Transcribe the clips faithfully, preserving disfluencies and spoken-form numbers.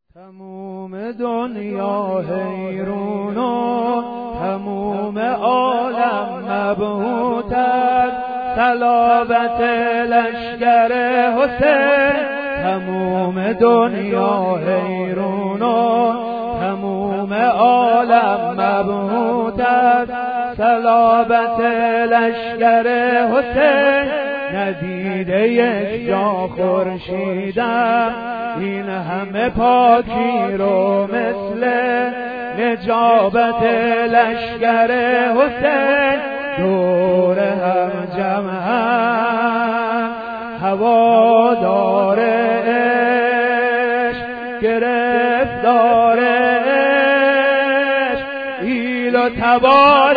تموم دنیا حیرون و تموم عالم مبهوت است، صلابت لشکر حسین. تموم دنیا حیرون و تموم عالم مبهوت است، صلابت لشکر حسین. ندیده یک جا خورشیدم این همه پاکی رو مثل نجابت لشکر حسین. دور هم جمع هم هوادار عشق، گرفتار عشق، ایل و تبار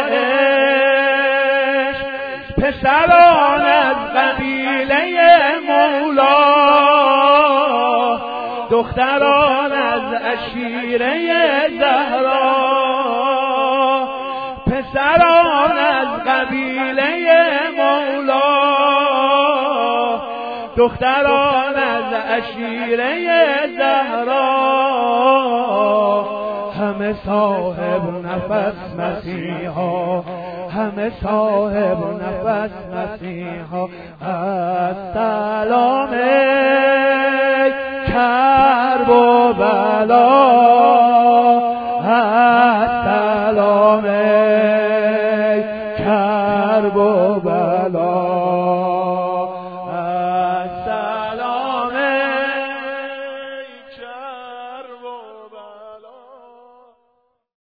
عشق، پسران از قبیله مولا، دختران از عشیره زهرا، پسران از قبیله مولا، دختران از عشیره زهرا. همه صاحب نفس مسیحا، همه صاحب نفس مسیحا. السلام کرب و بلا، السلام کرب و بلا.